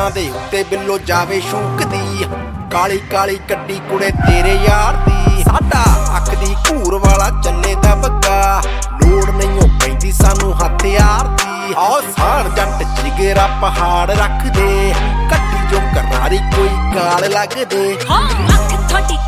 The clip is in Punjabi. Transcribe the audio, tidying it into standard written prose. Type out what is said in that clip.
ਅੱਖਾਂ ਦੇ ਉੱਤੇ ਬਿੱਲੋ ਜਾਵੇ ਸ਼ੂਕਦੀ ਕਾਲੀ ਕਾਲੀ ਗੱਡੀ ਕੁੜੇ ਤੇਰੇ ਯਾਰ ਦੀ ਸਾਡਾ ਅੱਖ ਦੀ ਘੂਰ ਵਾਲਾ ਚੱਲੇ ਦਾ ਬੱਗਾ ਲੋੜ ਨਹੀਂ ਉਹ ਪੈਂਦੀ ਸਾਨੂੰ ਹਥਿਆਰ ਦੀ ਆਹ ਸਾਣ ਜੱਟ ਜਿਗਰਾ ਪਹਾੜ ਰੱਖਦੇ ਕੱਟੀ ਜੋ ਕਰਾਰੀ ਕੋਈ ਗਾਲ ਲੱਗਦੇ ਹਾਂ ਅੱਖ ਤੁਹਾਡੀ